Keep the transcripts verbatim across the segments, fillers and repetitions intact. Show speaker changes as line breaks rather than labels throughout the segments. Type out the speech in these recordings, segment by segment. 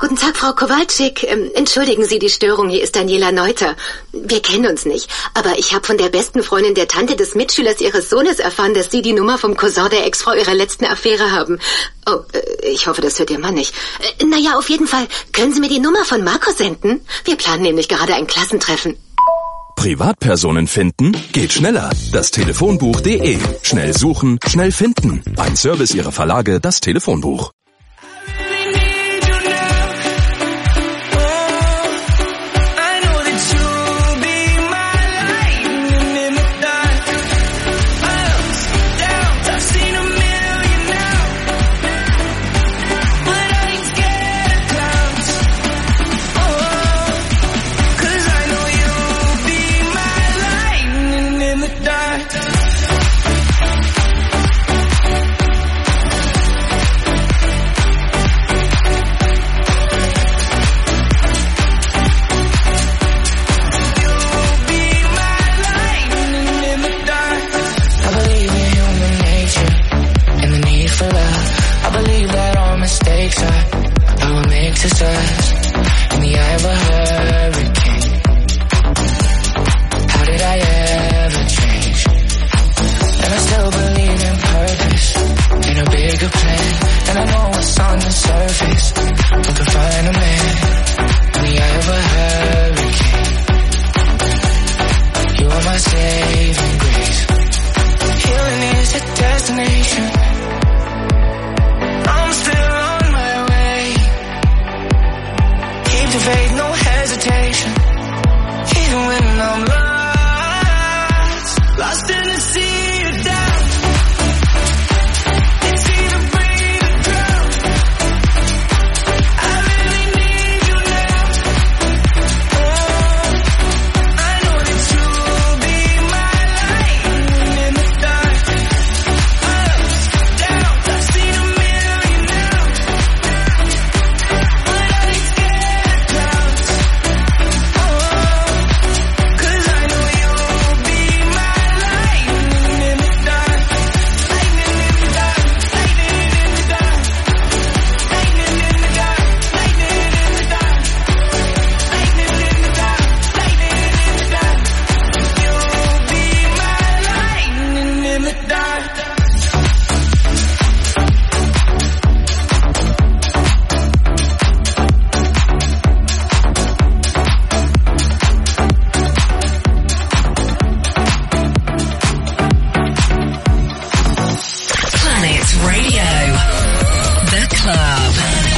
Guten Tag, Frau Kowalczyk. Ähm, entschuldigen Sie die Störung, hier ist Daniela Neuter. Wir kennen uns nicht, aber ich habe von der besten Freundin der Tante des Mitschülers Ihres Sohnes erfahren, dass Sie die Nummer vom Cousin der Ex-Frau Ihrer letzten Affäre haben. Oh, äh, ich hoffe, das hört Ihr Mann nicht. Äh, naja, auf jeden Fall. Können Sie mir die Nummer von Marco senden? Wir planen nämlich gerade ein Klassentreffen.
Privatpersonen finden geht schneller. Das Telefonbuch punkt de. Schnell suchen, schnell finden. Ein Service Ihrer Verlage, das Telefonbuch.
In the eye of a hurricane, how did I ever change? And I still believe in purpose, in a bigger plan. And I know what's on the surface, we could find a man. In the eye of a hurricane, you are my saving grace. Healing is a destination, I'm still on my way. Keep the faith, no hesitation, even when I'm lost, lost in the sea of doubt. It's either breathe or drown. I really need you now. Oh, I know that you'll be my light in the dark. Ups, downs, I've seen a million now, but I ain't scared of clouds. Oh, 'cause I know you'll be my lightning in the dark, lightning in the dark, lightning in the dark, lightning in the dark, lightning in the dark, lightning in the dark, lightning in the dark. You'll be my lightning in the dark.
Planet Radio, The Club.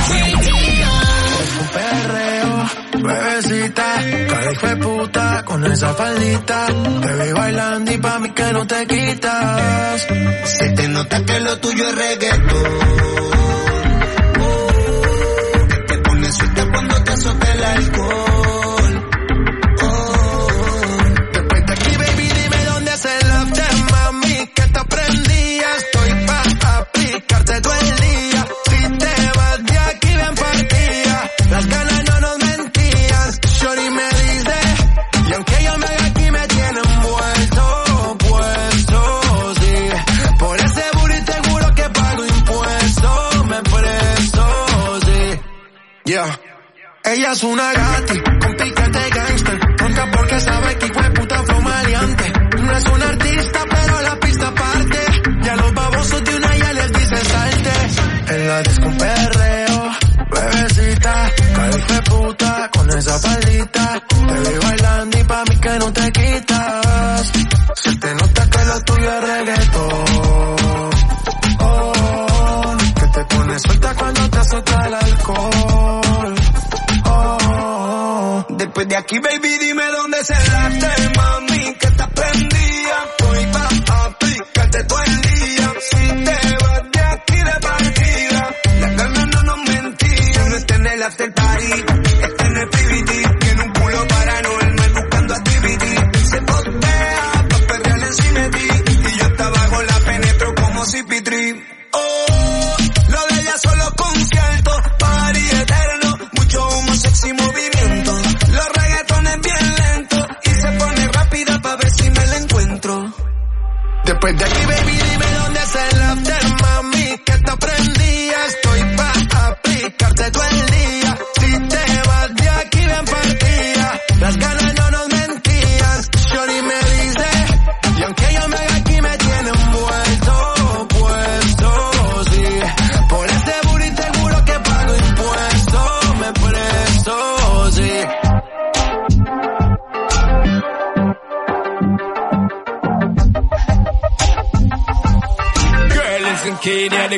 Un perreo, bebecita, cada hijo de puta con esa faldita. Te vi bailando y pa' mí que no te quitas.
Se te nota que lo tuyo es reggaetón. Oh, te pones suelta cuando te azota el alcohol. Oh,
Después de aquí, baby, dime dónde es el after, mami, que te prendía. Estoy pa' aplicarte todo el día. Si te vas de aquí, ven partida. Las ganas no nos mentían. Shorty me dice, y aunque yo me haga aquí, me tiene envuelto, puesto, sí. Por ese booty te juro que pago impuestos, me presto, sí. Yeah. Ella es una gati, con piquete gangster. Ronca porque sabe que hijo de puta flow maleante. No es un artista, pero la pista parte. Ya los babosos de una ya les dice salte. En la disco un perreo, bebecita, cada hijo de puta con esa faldita. Te vi bailando y pa' mí que no te quitas. Se te nota que lo tuyo es reggaetón. Oh, que te pones suelta cuando te azota el alcohol. Oh,
después de aquí, baby, dime dónde es el after, mami, que te prendía. Voy pa' aplicarte todo el día. Si te vas de aquí de partida, las ganas no nos mentían. No está en el after party, está en el P V D. Tiene un culo paranormal buscando activity. Se postea pa' perrear encima de ti. Y yo hasta abajo la penetro como C P tres. Oh, lo de ella son los conciertos, party eterno, mucho humo, sexy movimiento. Los reggaetones bien lentos y se pone rápida pa' ver si me la encuentro.
después de aquí, baby, dime dónde es el after, mami, que te prendía. Estoy pa' aplicarte todo el día. Si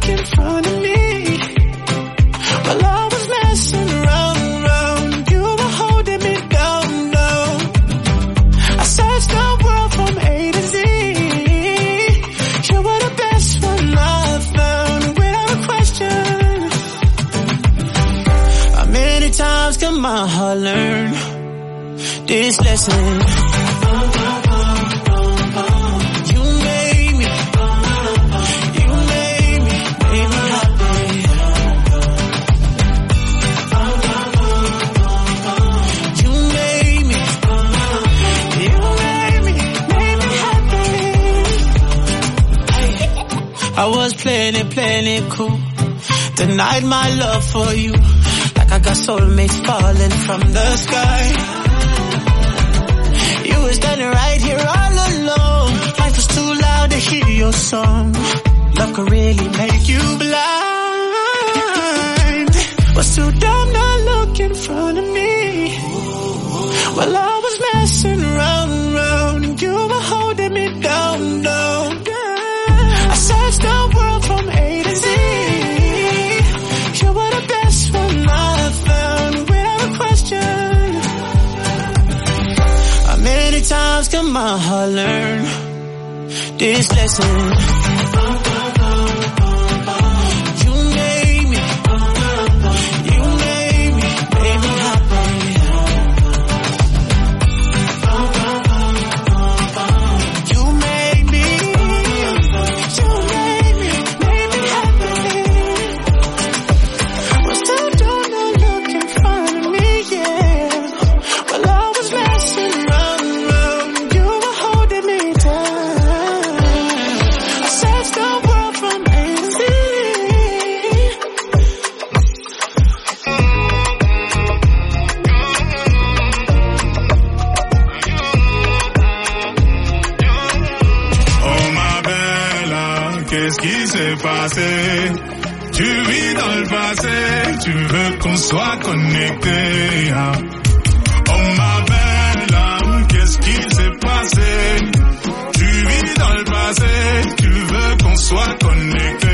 look in front of me. While I was messing around, around, you were holding me down, down. I searched the world from A to Z. You were the best one I found, without a question. How many times can my heart learn this lesson? I was playing it, playing it cool. Denied my love for you, like I got soulmates falling from the sky. You were standing right here all alone. Life was too loud to hear your song. Love could really make you blind. Was too dumb not look in front of me. While I was messing around, around, you were holding me down, down. I searched the world from A to Z. You were the best one I found, without a question. How many times can my heart learn this lesson? You made me, you made me, made me happy. You made me.
Tu vis dans le passé, tu veux qu'on soit connecté. Oh ma belle âme, qu'est-ce qui s'est passé? Tu vis dans le passé, tu veux qu'on soit connecté.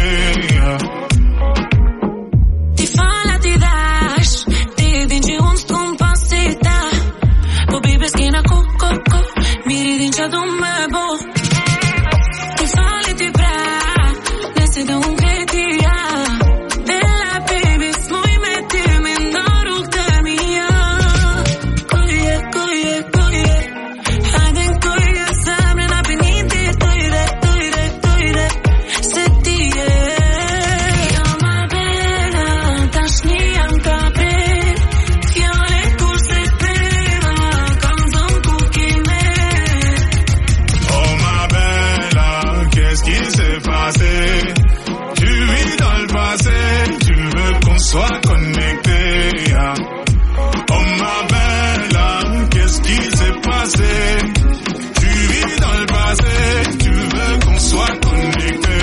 Ti fala, ti dash, ti vinci un scompassita. Po bibe schina co, co, co, mi ridincia d'un mebo. Ti fali, ti bra, nesse da un cretia. Bella baby, smoj me ti me ndaruk të mija. Koje, koje, koje, hajde koje, zemre na peniti, tojre, tojre, tojre, se ti je. Jo ma bella, tash një jam ka prer, fjale kur se prema, kam zon ku kime.
Oh ma bella, qu'est-ce qui s'est passé? Tu vis dans le passé, tu veux qu'on soit connecté. Oh ma belle âme, qu'est-ce qui s'est passé? Tu vis dans le passé, tu veux qu'on soit connecté.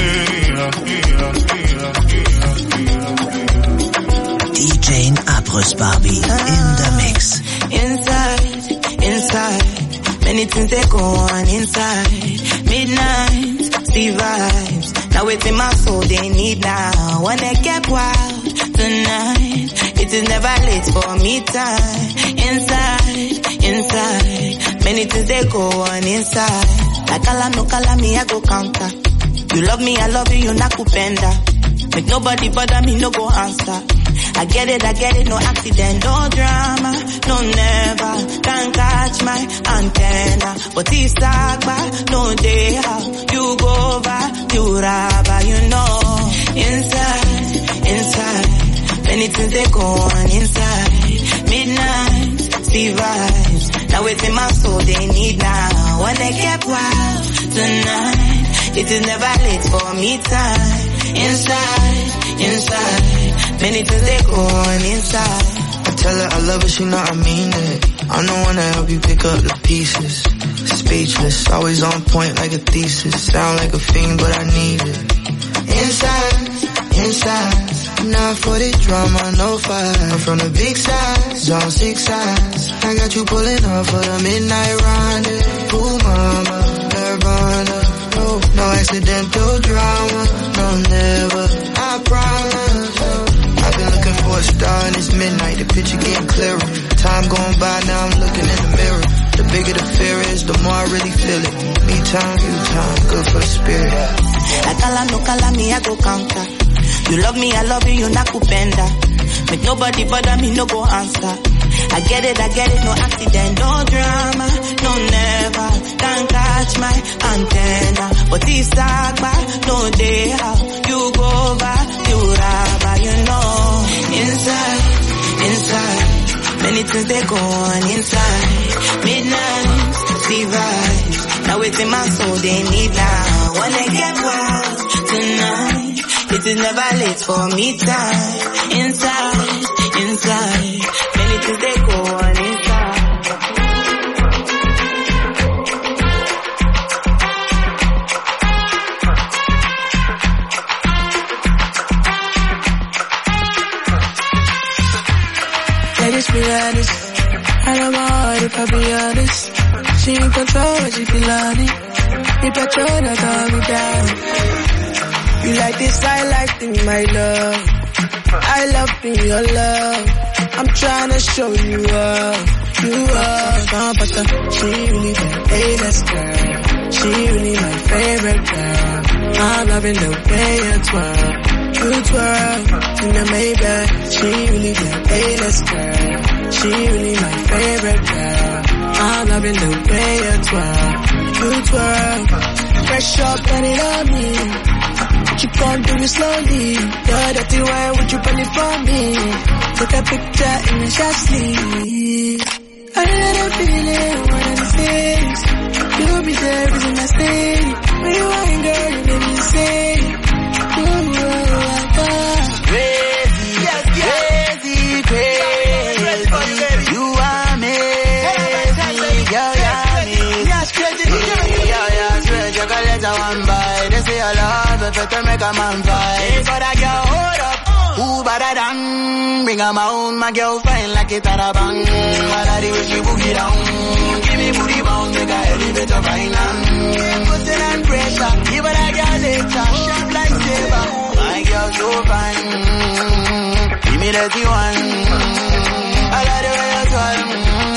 D J Abrus Barbie in the mix.
Inside, inside, many things they go on inside. Midnight, see vibes. Now it's in my soul they need now. Wanna get wild tonight. It is never late for me time. Inside, inside, many things they go on inside. Like kala no kala me I go counter. You love me, I love you, you not kupenda. Make nobody bother me, no go answer. I get it, I get it, no accident, no drama, no never. Can't catch my antenna, but it's agba, no day how you go over, you raba, you know. Inside, inside, many things they go on inside. Midnight, see vibes. Now it's in my soul they need now. When they get wild tonight, it is never late for me time. Inside, inside, many things they go on inside.
I tell her I love her, she know I mean it. I'm the one to help you pick up the pieces. Speechless, always on point like a thesis. Sound like a fiend, but I need it. Inside, inside, not for the drama, no fight. I'm from the big side, zone six sides. I got you pulling up for the midnight rendezvous, mama, Nirvana. No, no accidental drama, no never. I problems. I've been looking for a star and it's midnight, the picture getting clearer. Time going by, now I'm looking in the mirror. The bigger the fear is, the more I really feel it. Me time, you time, good for the spirit.
I call no call me, I go counter. You love me, I love you, you not kupenda. Make nobody bother me, no go answer. I get it, I get it, no accident, no drama, no never. Can't catch my antenna, but this agba, no day how you go back, you rubber, you know. Inside, inside, many things they go on inside. Midnight, see vibes, now it's in my soul, they need now. When I get wild tonight, it is never late for me time. Inside, inside, many things they go on inside.
Let us be honest, I don't want if I be honest. She in control, she be learning. If I try to calm me down. You like this, I like thing, my love. I love being your love. I'm trying to show you up, you up. But she really the A-list girl. She really my favorite girl. I'm loving the way you twirl. You twirl in the Maybach. She really the A-list girl. She really my favorite girl. I'm loving the way you twirl. You twirl. Fresh up and it on me. You can't do it slowly. You're dirty, why would you put it for me? Take a picture in the shot sleeve. I had a feeling one of these days you'll be there, reason I stay. When you ain't girl, you make me say, ooh, oh, oh,
crazy, yes, yes. Crazy, crazy. You are me, girl, you're me. Yes, crazy, yeah, yeah, swear, you can let her one by. They say I love if it can make a man fight. But I girl, hold up. Who better than bring 'em out, my girl fine like it at a bang. I like the way she boogie down. Give me booty bound, make her elevator fine and putting on pressure. Give her that girl later, sharp like saber. My girl so fine. Give me that one. I like the way you twirl.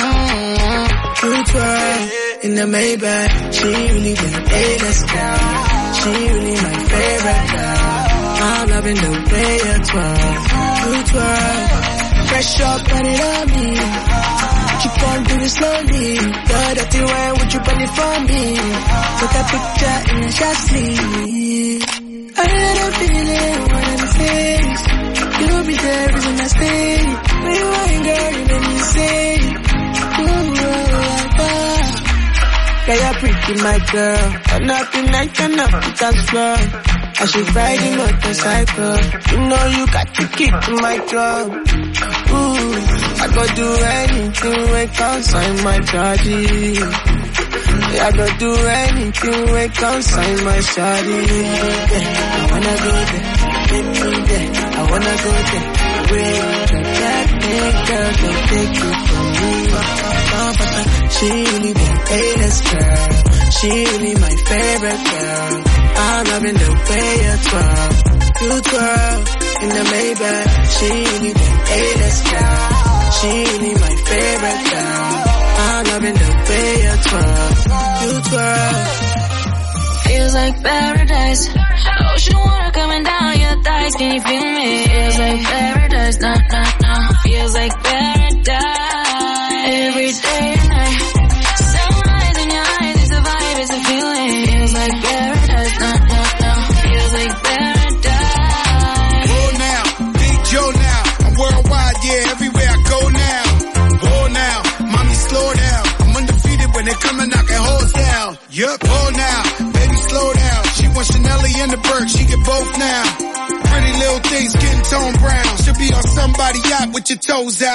You twirl in the Maybach. She really the A-list girl. She really my favorite girl. I'm loving the way you twirl, you twirl. Fresh up and it on me. Keep on doing it slowly. You're dirty, why would you put it for me? Take a picture in the shot sleeve. I had a feeling one of these days you'll be there, reason I stay. When you ain't girl, you make me say, ooh, oh, oh. Yeah, you're pretty, my girl. Turn up the night, turn up the dance floor. I should ride the motorcycle. You know you got to keep my club. Ooh, I go do anything when consign my charges. Yeah, I go do anything when consign my shawty. Yeah, I wanna go there, take me there. I wanna go there, wait. That big girl don't take it from me. She really the A-list girl. She really my favorite girl. I'm loving the way you twirl. You twirl in the Maybach. She really the A-list girl. She really my favorite girl. I'm loving the way you twirl. You twirl.
Feels like paradise. Ocean water coming down your thighs. Can you feel me? Feels like paradise. Nah, nah, nah. Feels like paradise. Every day and night. Sunrise in your eyes. It's a vibe, it's a feeling. Feels like paradise. Nah, nah, nah. Feels like paradise.
Whoa now, Big Joe now. I'm worldwide, yeah, everywhere I go now. Whoa now, mommy slow down. I'm undefeated when they come and knock hoes down. Yup, whoa now, baby slow down. She wants Chanelly and the Burke, she get both now. Pretty little things getting toned brown. She'll be on somebody's yacht with your toes out.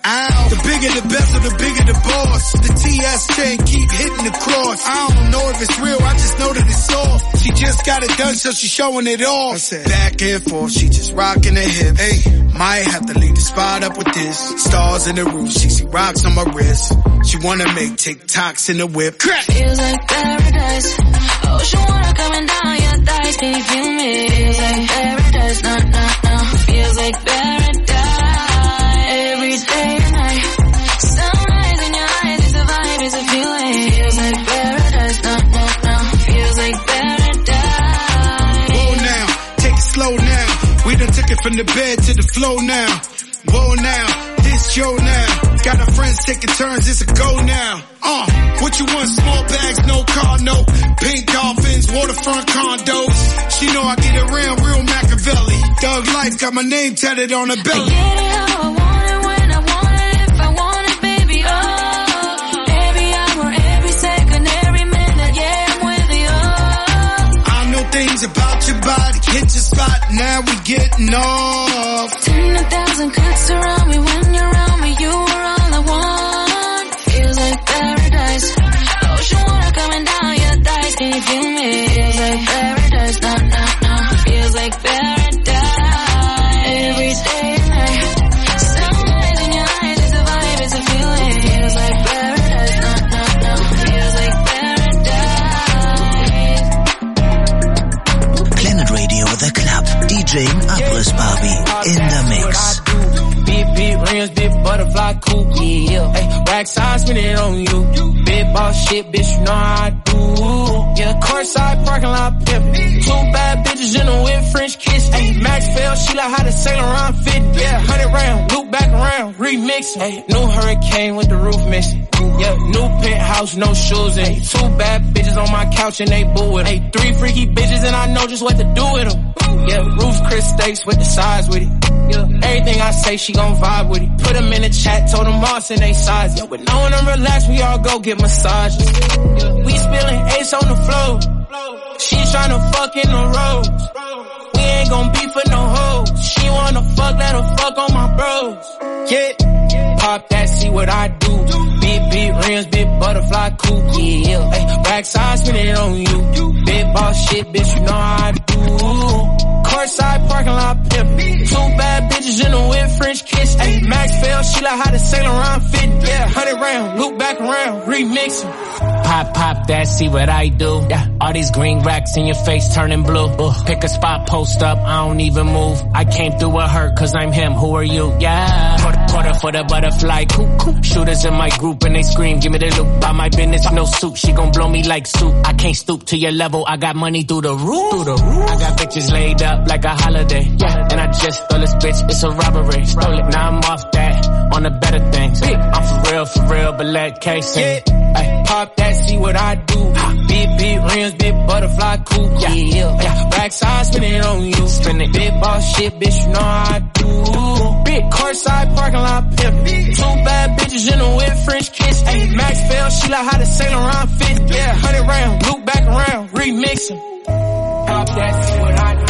Ow. The bigger the bezel, the bigger the boss. The T S chain keep hitting the cross. I don't know if it's real, I just know that it's soft. She just got it done, so she showing it off. I said, back and forth, she just rocking her hips. Hey, might have to leave the spot up with this. Stars in the roof, she see rocks on my wrist. She wanna make TikToks in the whip. Crack!
Feels like paradise. Ocean water coming down your thighs. Can you feel me? Feels like paradise. Nah, nah, nah. Feels like paradise. Every day and night. Sunrise in your eyes. It's a vibe, it's a feeling. Feels like paradise. Nah, nah, nah. Feels like paradise.
Whoa now, take it slow now. We done took it from the bed to the floor now. Whoa now, this yo now. Got our friends taking turns, it's a go now. Uh, what you want? Small bags, no car, no pink dolphins, waterfront condos. She know I get around real Machiavelli. Thug life, got my name tatted on her belly.
I get it how I want it, when I want it, if I want it, baby, oh. Every hour, every second, every minute, yeah, I'm with you, oh.
I know things about your body, hit your spot, now we getting off.
Ten a thousand cooks around me, when you're around me, you are all I want. Feels like paradise. Ocean water coming down your thighs, can you feel me? Feels like paradise, nah, nah, nah. Feels like paradise. Every day and night. Sunrise in your eyes, it's a vibe, it's a feeling. Feels like paradise, nah, nah, nah. Feels like paradise.
Planet Radio, The Club, DJing Abriss Barbie in the mix.
Big, big rims, big butterfly coupe, yeah. Hey, rack size, spin it on you. Big boss shit, bitch, you know how I do. Yeah, courtside parking lot pimpin'. Two bad bitches in a whip, French kiss. Hey, Max fell, she like how to sail around fit. Yeah, hundred round, loop back around, remix. Hey, new hurricane with the roof missing. Yeah, new penthouse, no shoes in. Two bad bitches on my couch and they boo with 'em. Hey, three freaky bitches and I know just what to do with them. Yeah, roof Chris Steaks with the size with it. Yeah, everything I say, she gon' vibe with it. Put them in the chat, told them all send they size. Yeah, but knowing I'm relaxed, we all go get massages. Yeah, we spilling ace on the floor. She tryna fuck in the roads. We ain't gon' be for no hoes. She wanna fuck, let her fuck on my bros. Yeah, pop that, see what I do. Big, big rims, big butterfly coupe. Yeah, hey, rack size, spin it on you. Big boss shit, bitch, you know how I do. Courtside parking lot pimpin'. Two bad bitches in a whip, French kiss. Hey, Max fell, she like how to sail around fit. Yeah, hundred round, loop back around, remixing. Pop, pop that, see what I do. Yeah, all these green racks in your face turning blue. Ugh. Pick a spot, post up, I don't even move. I came through with her, cause I'm him, who are you? Yeah, quarter, quarter for the butterfly, coop, coop. Shooters in my group and they scream, give me the loot. By my business, no suit, she gon' blow me like soup. I can't stoop to your level, I got money through the roof. Through the roof. I got bitches laid up like a holiday. Yeah, and I just stole this bitch, it's a robbery. Stole it, now I'm off that, on the better things. I'm for real, for real, but let K sing. Ay, pop that, see what I do. Big, big rims, big butterfly coupe. Yeah, yeah, rack size, spin it on you. Spin it, big boss shit, bitch, you know how I do. Big courtside parking lot pimpin'. Two bad bitches in a whip, French kiss. Ay, Max fell, she like how to sail around fit. Yeah, hundred round, loop back around, remixing. Pop that, see what I do.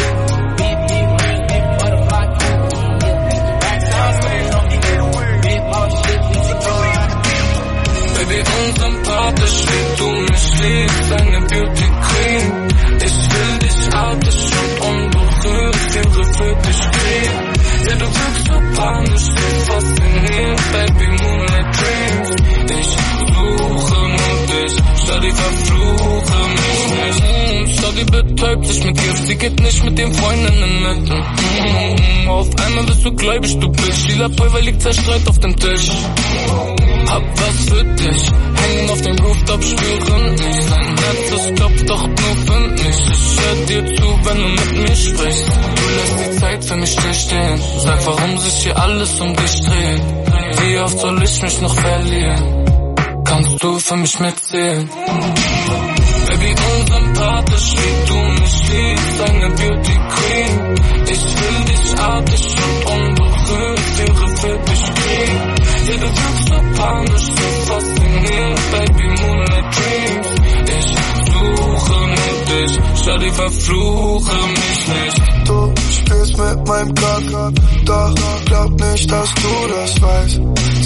Baby, unsympathisch, wie du mich liebst, eine Beauty Queen. Ich will dich abwischen und berührt, wäre für dich kriegen. Ja, du wirkst so panisch, wie fasziniert, Baby, Moonlight Dreams. Ich suche nur dich, stell die verfluche mich nicht. Shawty betäubt sich mit dir, sie geht nicht mit den Freundinnen mit. Mm-hmm. Auf einmal bist du gläubig, du Bitch, lila Pulver liegt zerstreut auf dem Tisch. Hab was für dich, hängen auf dem Rooftop, spüren nicht. Dein Herz, das klopft doch nur für mich. Ich hör dir zu, wenn du mit mir sprichst. Du lässt die Zeit für mich stillstehen. Sag, warum sich hier alles um dich dreht. Wie oft soll ich mich noch verlieren? Kannst du für mich mitzählen? Baby, unsympathisch, wie du mich liebst, eine Beauty Queen. Ich will dich artig und unberührt, wäre für dich kriegen. Ja, du wirkst so panisch, so faszinierend, Baby, Moonlight Dreams. Ich suche nur dich, schau die verfluche mich nicht.
Du spielst mit meinem Block, doch glaub nicht, dass du das weißt.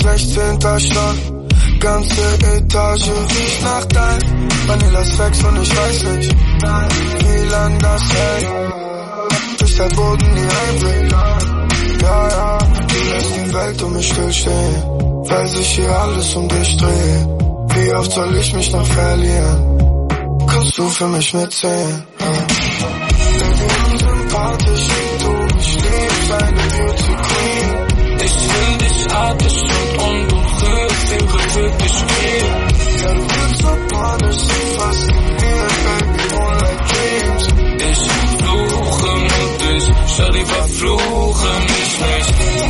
sechzehnter Stock. Ganze Etage riecht nach dein Vanilla Sex und ich weiß nicht, wie lang das hält. Bis der Boden nie einbricht. Ja, ja, du lässt die Welt um mich stillstehen, weil sich hier alles um dich dreht. Wie oft soll ich mich noch verlieren? Kannst du für mich mitzählen? Baby, unsympathisch wie du, ich lieb deine Beauty Queen.
Ich will dich atmen und unberührt, wäre wirklich viel.
Ja, du wirkst so panisch, sie fasziniert, baby, more like dreams.
Ich fluche mit dich, Shawty, verfluche mich nicht.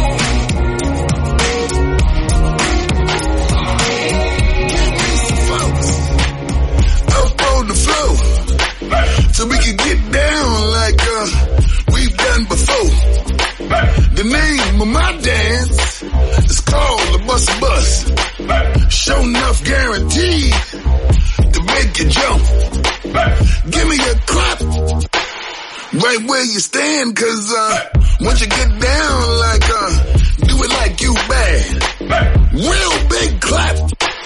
Up on the floor, so we can get down like uh, we've done before. The name of my dance is called the Bust Bust. Show enough guaranteed to make you jump. Give me a clap right where you stand, cause uh, once you get down like uh, do it like you bad. Real big clap.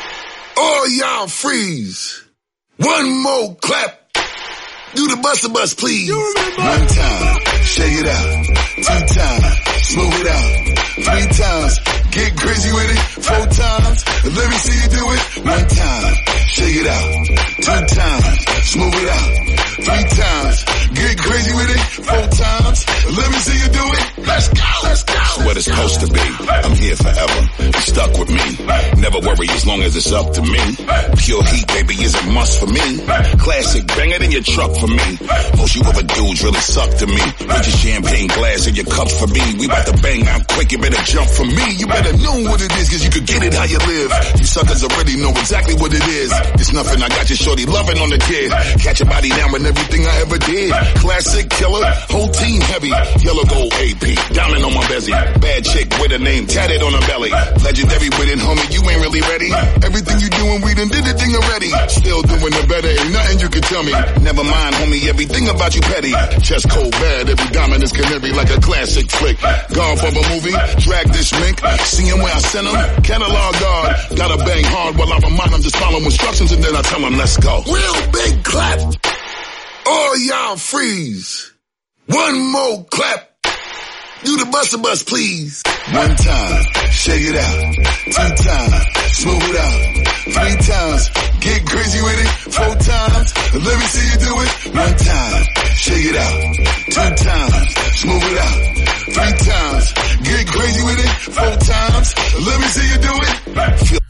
All y'all freeze. One more clap. Do the Buster Bust, please. One time, shake it out. Two times, smooth it out. Three times, get crazy with it. Four times, let me see you do it. One time, shake it out. Two times, smooth it out. Three times, get crazy with it. Four times, let me see you do it. Let's go, let's go.
It's what it's supposed to be. I'm here forever. You stuck with me. Never worry as long as it's up to me. Pure heat, baby, is a must for me. Classic, bang it in your truck for me. Most you other dudes really suck to me. Put your champagne glass in your cup for me. We about to bang out quick, you better jump for me. You better know what it is, cause you could get it how you live. You suckers already know exactly what it is. It's nothing, I got your shorty loving on the kid. Catch your body down with everything I ever did. Classic killer, whole team heavy. Yellow gold A P, diamond on my bezzy. Bad chick with a name tatted on her belly. Legendary with it, homie, you ain't really ready. Everything you doing, we done did the thing already. Still doing it better, ain't nothing you can tell me. Never mind, homie, everything about you petty. Chest cold bad, every diamond is canary like a classic flick. Gone from a movie, drag this mink. Seeing where I sent him, catalog guard. Gotta bang hard while I remind him, just follow instructions and then I tell him, let's go.
Real big clap. All y'all freeze. One more clap. Do the Buster Bust, please. One time, shake it out. Two times, smooth it out. Three times, get crazy with it. Four times, let me see you do it. One time, shake it out. Two times, smooth it out. Three times, get crazy with it. Four times, let me see you do it. Feel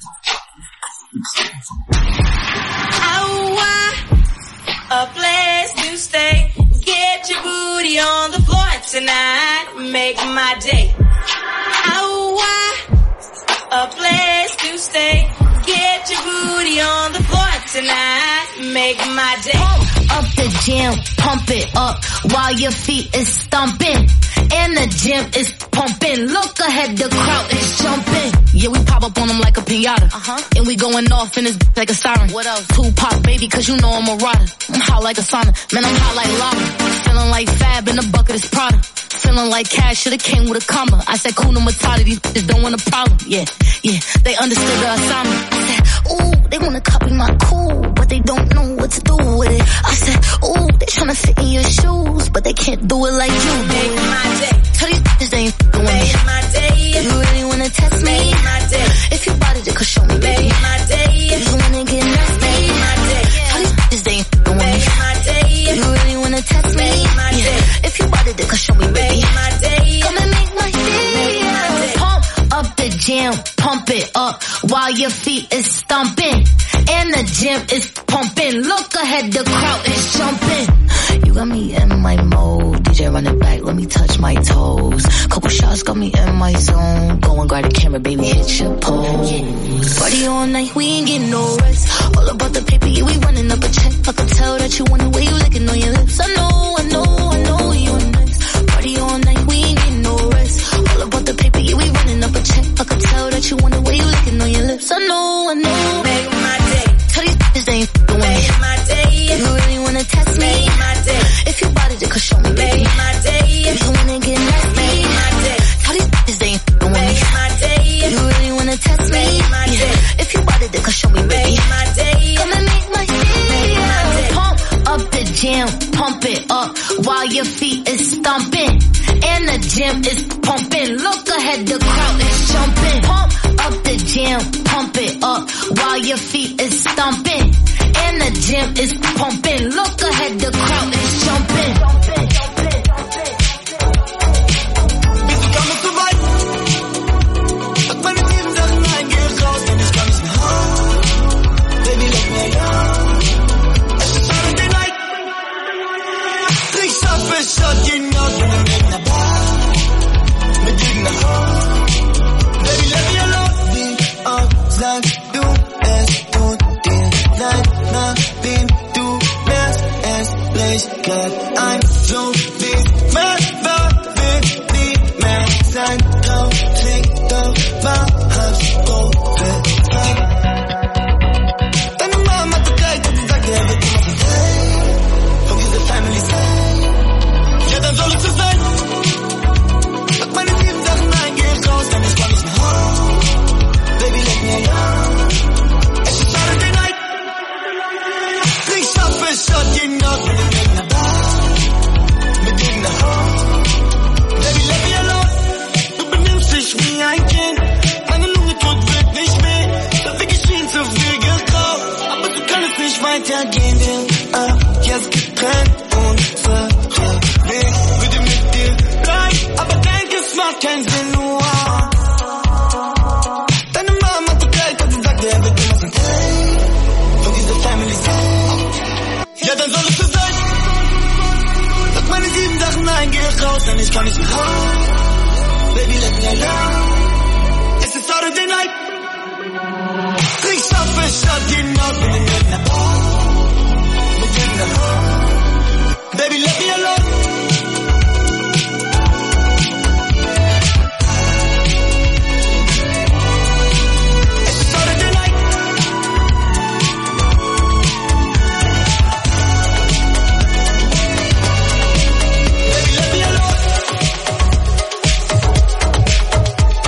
A place to stay. Get your booty on the floor tonight. Make my day. Oh, a place to stay. Get your booty on the floor tonight. Make my day.
Pump up the jam, pump it up while your feet is stomping. And the gym is pumping. Look ahead, the crowd is jumping.
Yeah, we pop up on them like a pinata.
Uh-huh.
And we going off in this b- like a siren.
What else?
Tupac, baby, cause you know I'm a rider. I'm hot like a sauna. Man, I'm hot like lava. Feeling like Fab in the bucket is Prada. Feeling like cash should've came with a comma. I said, Kuna Matata, these bitches don't want a problem. Yeah, yeah, they understood the assignment.
I said, ooh, they wanna copy my cool, but they don't know what to do with it. I said, ooh, they tryna fit in your shoes, but they can't do it like you do
Make
it.
my day.
Tell these bitches they ain't f***ing with me.
Make my day.
You really wanna test me?
Make my day.
If you bought it, then could show me, baby.
Make my day.
You wanna get nasty?
Make my day.
Tell these bitches they ain't f***ing with me.
Make my day.
You really wanna test me?
Make my day.
Yeah. If you bought it, then could show me, baby.
Make my day.
Come and make my day.
Make my day.
Pump up the jam, pump it up while your feet is stomping. And the gym is pumping. Look ahead, the crowd is jumping. You got me in my mode. D J run it back, let me touch my toes. Couple shots got me in my zone. Go and grab the camera, baby, hit your pose. Party all night, we ain't getting no rest. All about the paper, yeah, we running up a check. I can tell that you want the way you licking on your lips. I know, I know, I know you're nice. Party all night, we ain't getting no rest. All about the paper, yeah, we running up a check. I can tell that you want the way you licking on your lips. I know, I know.
Make my day.
Tell these bitches they ain't f***ing with me.
Make my day.
You really wanna test me?
Make my day.
If you bought it, then could show me, baby.
Make my day.
You wanna get nasty?
Make my day.
Tell these bitches they ain't f***ing with me.
Make my day.
You really wanna test
all your feet is stomping. And the gym is pumping. Look ahead, the crowd is jumping.
Bist du damit so weit? Sag meine sieben Sachen, nein, geh raus, denn ich kann nicht mehr haben. Baby, let me alone. Es ist Saturday night. Ich schaffe es, shut you know, wenn du in der Bar mit dir nach Hause. Baby, let me alone. Wie oft sagst du, es tut dir leid, nachdem du merkst, es bricht grad ein. So wie mehr war, will nie mehr sein. Traurig, doch wahrhaft prophezeit. Deine Mama hat gereicht und sie sagte, er wird immer verzeihen. Vergiss the family sein. Ja, dann soll es so sein. Sag meine sieben Sachen, nein, geh raus, denn ich kann nicht mehr home. Baby, let me alone. Es ist Saturday night. Ich schaffe es, shut you know, wenn du in der Bar mit dir nach Hause. Baby, let me alone. Du benimmst dich wie ein Kind. Meine Lunge tut wirklich weh. Da wir geschehen zu viel geraucht. Aber du kannst nicht weitergehen. Wir ab jetzt getrennt. Unsere Weg würde mit dir bleiben. Aber denk, es macht keinen Sinn. Wow. Deine Mama hat gereicht und sie sagte, er wird immer verzeihen. Vergiss the family sein. Ja, dann soll es so sein. Sag meine sieben Sachen, nein, geh raus, denn ich kann nicht mehr home. Baby, let me alone. Es ist Saturday night. Ich schaffe es, shut you know, bin in der Bar mit dir nach Hause. Baby, let me alone. Es ist Saturday night. Baby, let me alone.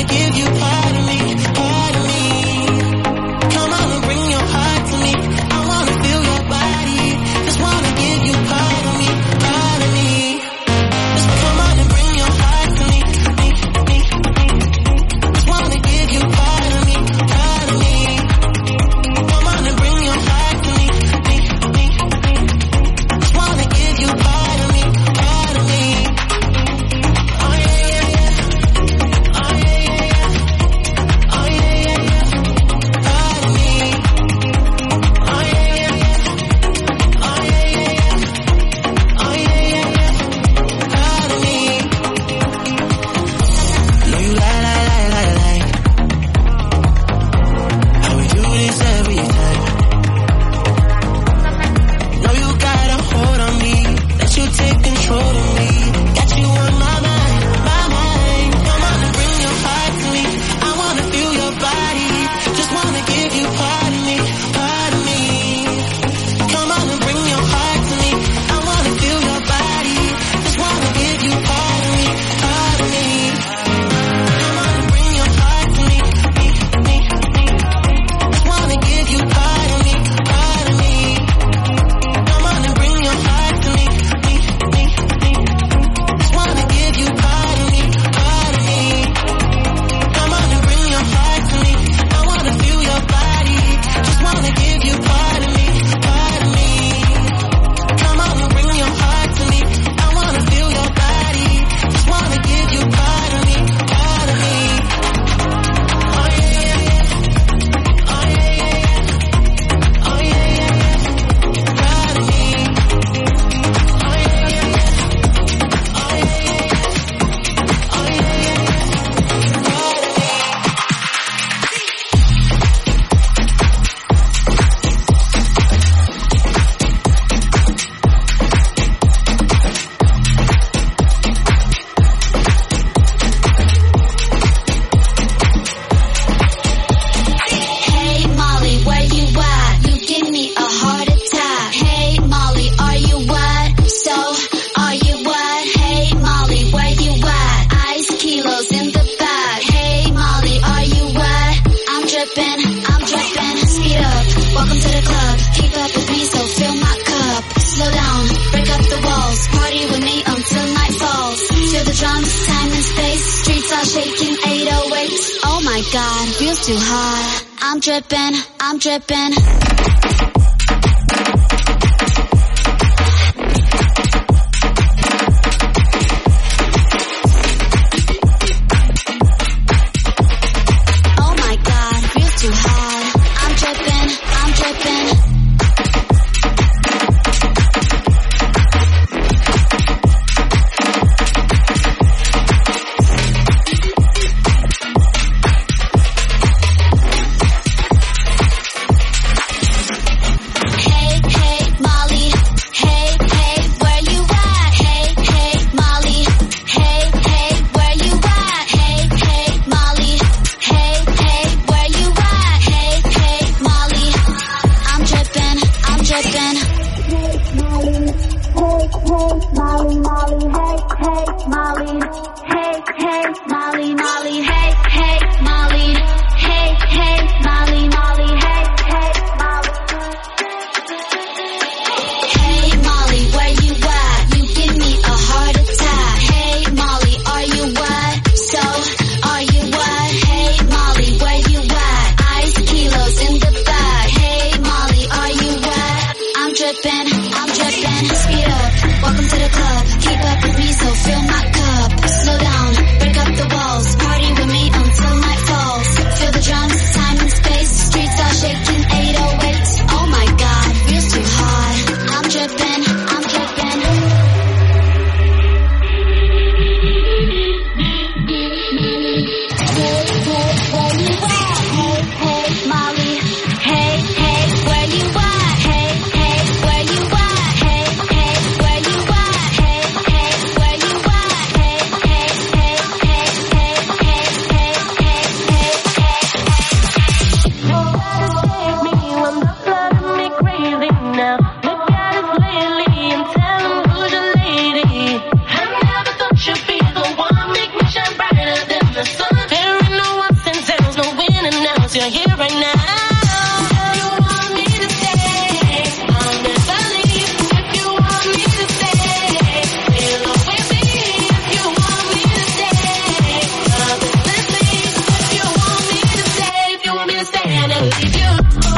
give you part of me, part of me. Come on and bring your heart to me. I wanna feel your body. Just wanna give you part of me, part of me. Just come on and bring your heart to me, me, me, me. Just wanna give you part of me, part of me. Come on and bring your heart to me, me, me, me. Just wanna give you part of me, part of me. Oh yeah, yeah, yeah. Oh yeah, yeah, yeah. Oh yeah, yeah, yeah. Part of me. Oh yeah, yeah, yeah. Oh yeah, yeah, yeah. Oh yeah, yeah, yeah. Part of me. Know you lie, lie, lie, lie, lie. How we do this every time. Know you got a hold on me. Let you take control of me. Got you on my mind, my mind. Come on and bring your heart to me. I wanna feel your body. Just wanna give you part of me, part of me. Come on and bring your heart to me. I wanna feel your body. Just wanna give you part of me, part of me. Come on and bring your heart to me, me, me, me. Just wanna give you part of me, part of me. Come on and bring your heart to me, me, me, me. Just wanna give you part of me, part of me. Come on and bring your heart to me. I wanna feel your body. Just wanna give you part of me, part of me. Come on and bring your heart to me. I wanna feel your body. Just wanna give you part of me, part of me. Oh yeah, yeah, yeah. Oh yeah, yeah, yeah. Oh yeah, yeah, yeah. Part of me. Oh yeah, yeah, yeah. Oh yeah, yeah, yeah. Oh yeah, yeah, yeah. Part of me.
Hey Molly, where you at? You give me a heart attack. Hey Molly, are you what? So, are you what? Hey Molly, where you at? Ice kilos in the bag. Hey Molly, are you what? I'm dripping, I'm dripping. Speed up, welcome to the club. Keep up with me, so fill my cup. Slow down, break up the walls. Party with me until night falls. Feel the drums, time and space. Streets are shaking, eight oh eight. Oh my god, feels too hot. I'm dripping, I'm dripping. Oh my god, feels too hot. I'm dripping, I'm dripping.
you're here right now. If you want me to stay, I'll never leave. If you want me to stay, we'll always be. If you want me to stay, love is listening. If you want me to stay, if you want me to stay, I'll never leave you.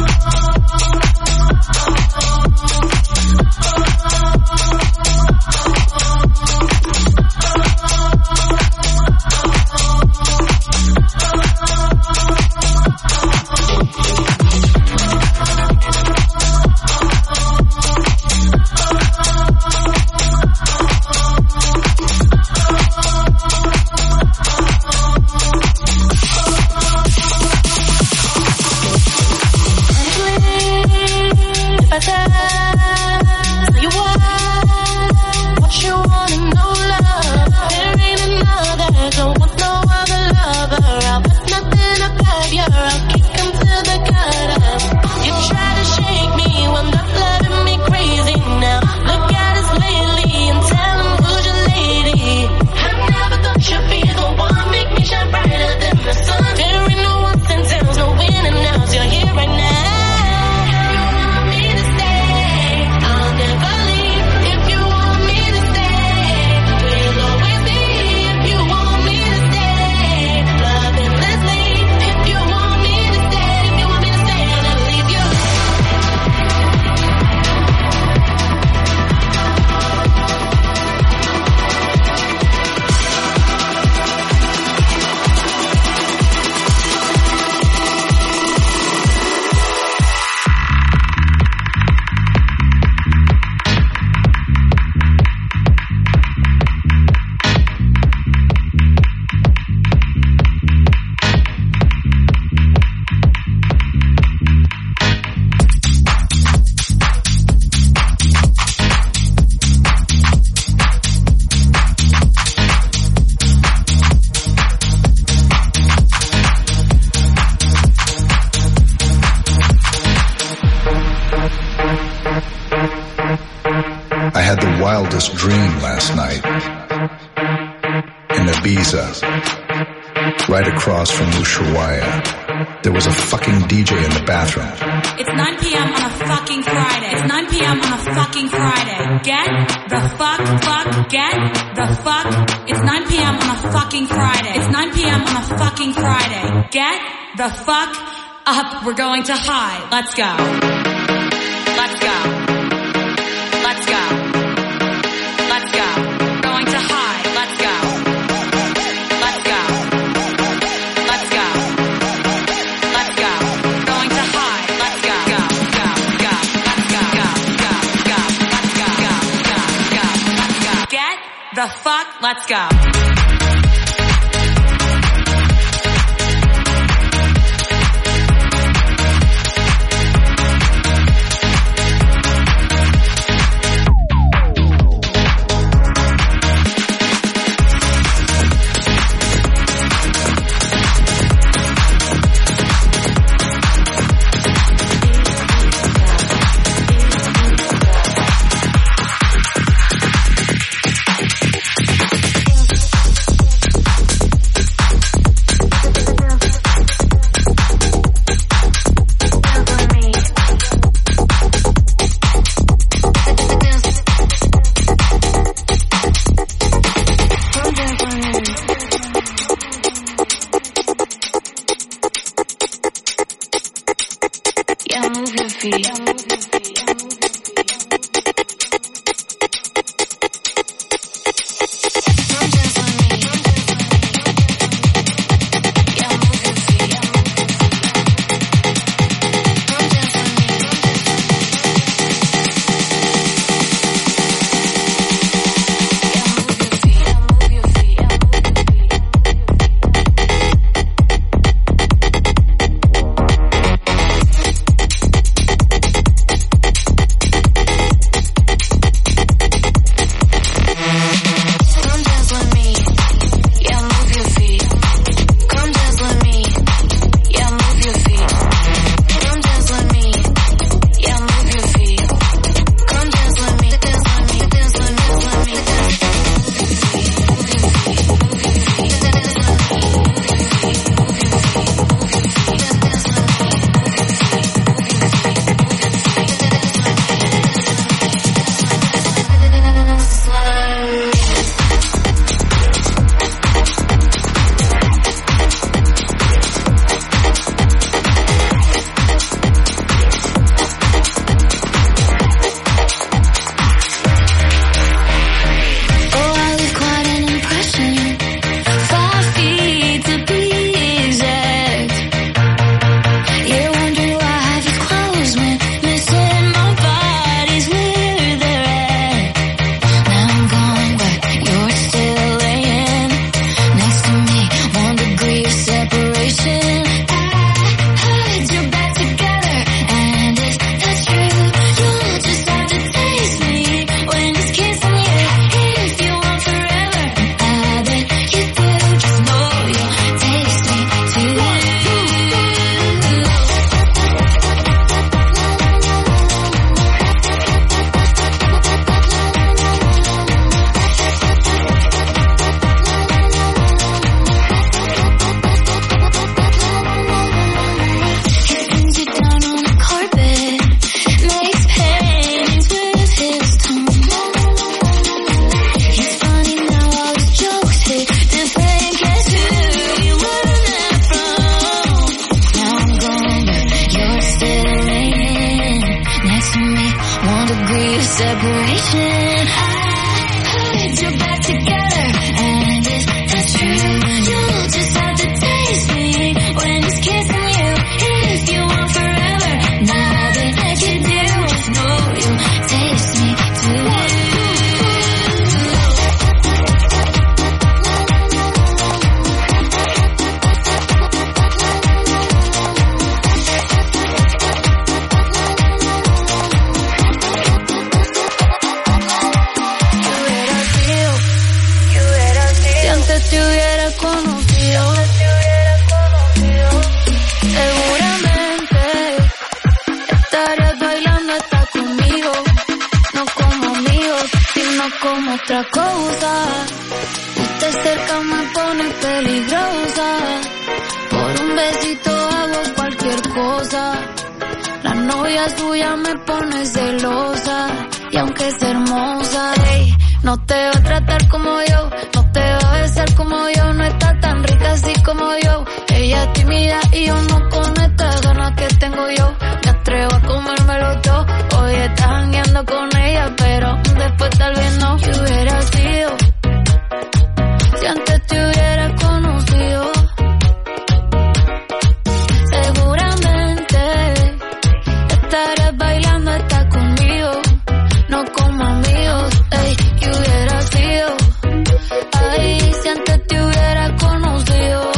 Dream last night in Ibiza, right across from Ushuaia. There was a fucking D J in the bathroom.
It's nine p.m. on a fucking Friday. It's nine p.m. on a fucking Friday. Get the fuck, fuck, get the fuck. It's nine p.m. on a fucking Friday. It's nine p.m. on a fucking Friday. Get the fuck up. We're going to high. Let's go. Let's go. Let's go. Let's go. Going to high. Let's go. Let's go. Let's go. Let's go. Going to high. Let's go. Go. Go. Go. Let's go. Go. Go. Go. Let's go. Go. Go. Go. Let's go. Get the fuck. Let's go.
separation. I put you back together, and if that's true, you'll just have to taste me when he's kissing you. If you want forever, nothing I can do. No, you taste me too. Te hubiera conocido, seguramente estarías bailando hasta conmigo, no como amigos, sino como otra cosa. Usted cerca me pone peligrosa, por un besito hago cualquier cosa. La novia suya me pone celosa, y aunque es hermosa, ey, no te va a tratar como yo, no te va a besar como yo, no está tan rica así como yo. Ella es tímida y yo no con estas ganas que tengo yo. Me atrevo a comérmelo todo, hoy estás jangueando con ella, pero después tal vez no. ¿Qué hubiera sido si antes te hubiera conocido? Seguramente estarás bailando hasta conmigo, no como amigos, ey. ¿Qué hubiera sido? Ay, si antes te hubiera conocido.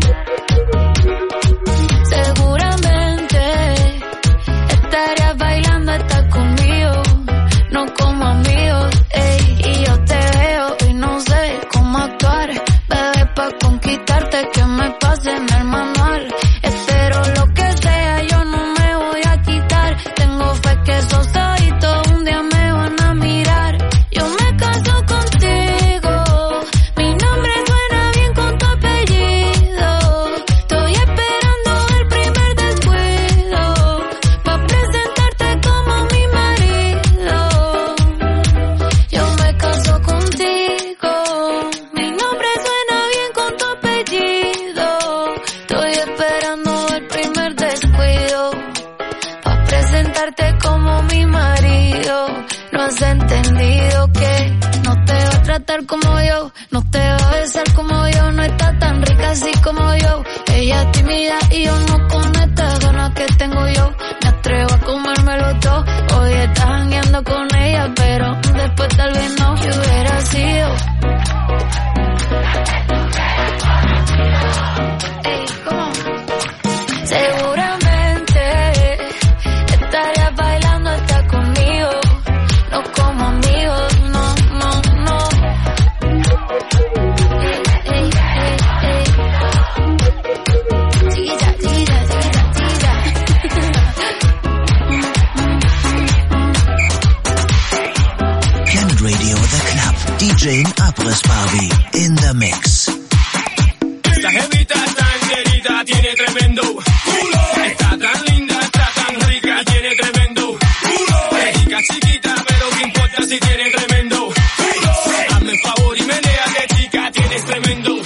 Seguramente estarías bailando hasta conmigo, no como amigos, ey. Y yo te veo y no sé cómo actuar, bebé, pa' conquistarte que me pasen el manual. Espero lo que sea, yo no me voy a quitar. Tengo fe que esos ojitos un día me van a mirar. Yo me caso contigo, mi nombre suena bien con tu apellido. Estoy esperando el primer descuido pa' presentarte como mi marido. Yo me caso contigo, mi nombre suena bien con tu apellido. Estoy esperando el primer descuido pa' presentarte como mi marido. No has entendido que no te va a tratar como yo, no te va a besar como yo, no está tan rica así como yo. Ella es tímida y yo no con estas ganas que tengo yo. Me atrevo a comérmelo todo, hoy estás jangueando con ella, pero después tal vez no. ¿Qué hubiera sido? Ey, ¿cómo? Seguramente estarías bailando hasta conmigo, no como amigos, no, no, no. Ey, ey, ey, ey. Chiquilla, chiquilla, chiquilla, chiquilla.
Ken Radio The Club, D J Abriss Barbie in the mix.
Esta jevita tan querida tiene tremendo culo. Está tan linda, está tan rica, tiene tremendo culo. Es chica chiquita, pero qué importa si tiene tremendo culo. Hazme el favor y menéate, chica, tienes tremendo culo.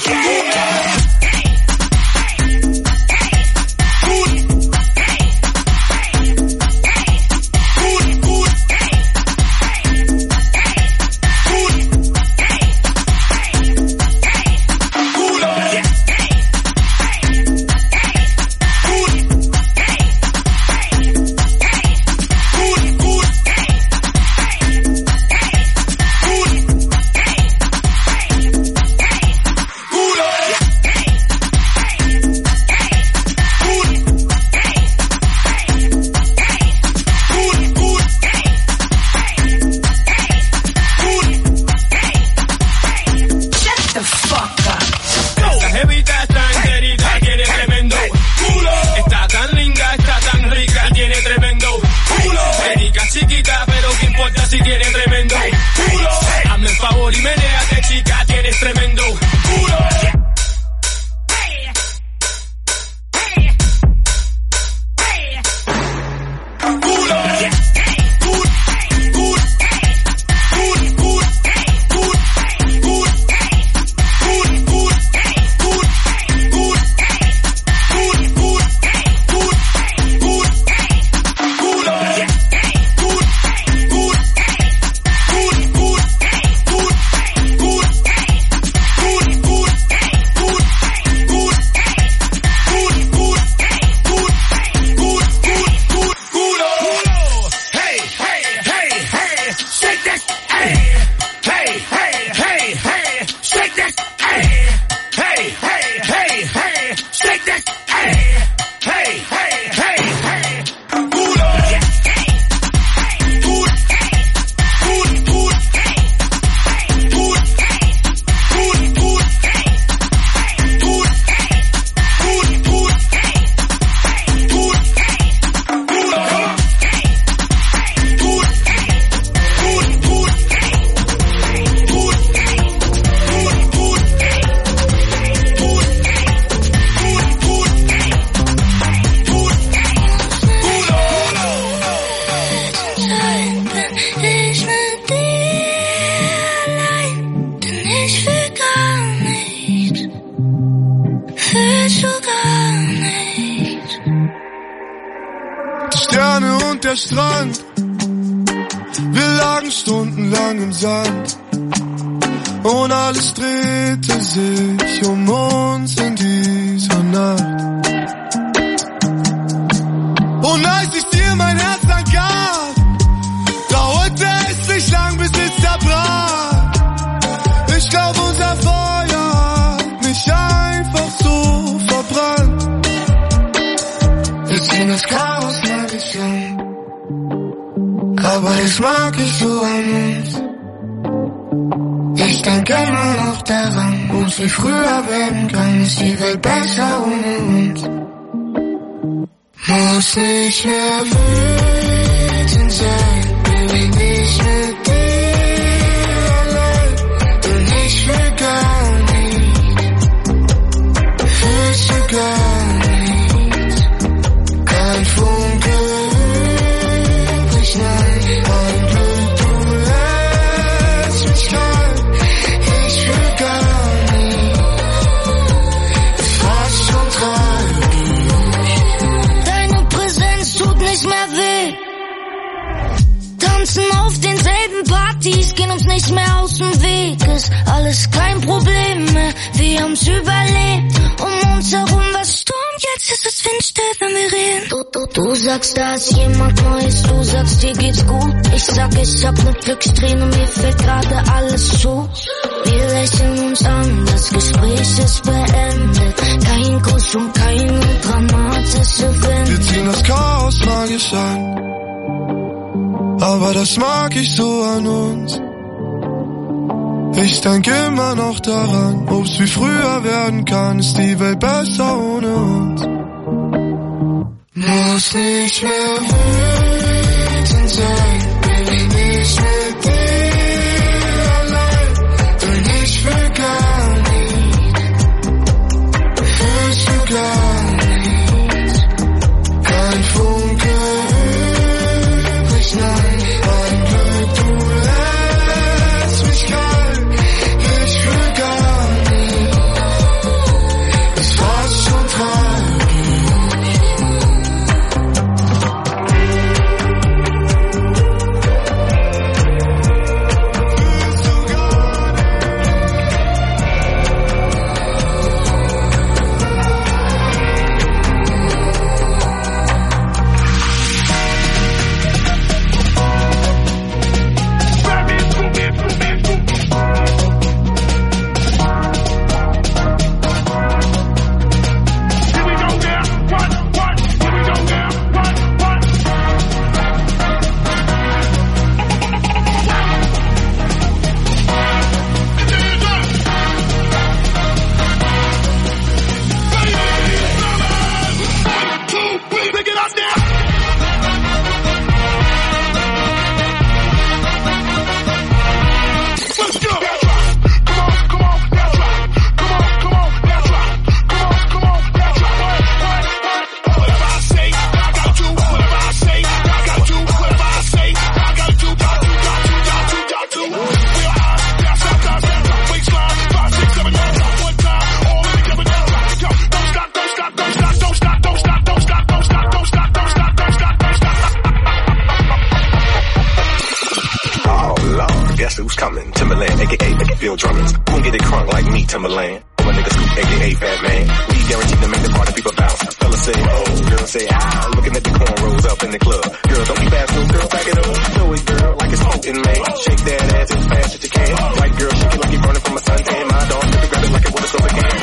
fühlst du gar nicht.
Die Sterne und der Strand, wir lagen stundenlang im Sand und alles drehte sich um uns in dieser Nacht. Und als ich dir mein Herz dann gab, dauerte es nicht lang, bis es zerbrach. Ich glaub, unser Feuer hat mich einfach so verbrannt.
Wir ziehen das Chaos magisch an, aber das mag ich so an uns. Ich denke immer noch daran, wo es wie früher werden kann, ist die Welt besser ohne uns. Muss nicht mehr wütend sein, bin ich mit dir allein, denn ich will gar nicht, fühlst du gar nichts, kein Funke übrig, nein, ein Glück, du lässt mich kalt, ich will gar nicht, ist fast schon tragisch.
Tut nicht mehr weh. Tanzen auf denselben Partys, gehen uns nicht mehr aus dem Weg. Ist alles kein Problem mehr, wir haben's überlebt. Um uns herum was stürmt, jetzt ist es windstill, wenn wir reden. Du, du, du sagst, da ist jemand Neues, du sagst, dir geht's gut. Ich sag, ich hab ne Glückssträhne, mir fällt gerade alles zu. Wir lächeln uns an, das Gespräch ist beendet. Kein Kuss und keine dramatische Wende.
Wir ziehen das Chaos magisch an, aber das mag ich so an uns. Ich denke immer noch daran, ob's wie früher werden kann, ist die Welt besser ohne uns.
Muss nicht mehr wütend sein, bin ich nicht mit dir allein, denn ich will gar nicht, fühlst du gar nichts, kein Funke übrig, nein, ein Glück, du lässt mich kalt, ich will gar nicht, ist fast schon tragisch.
Timberland. My nigga Scoop, aka Fat Man. We guaranteed to make the party people bounce. Fellas say, oh, girls say, ah. Looking at the cornrows up in the club. Girl, don't be fast, little girl, back it up. Show it, girl, like it's potent, man. Shake that ass as fast as you can. White girl, shake it like you're burning from a suntan. My dog, let me grab it like it was a summer can.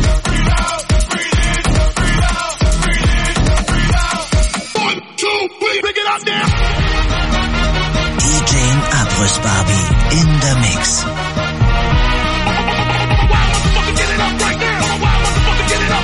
One, two, three, pick it up now.
D J Abrus Barbie in the mix.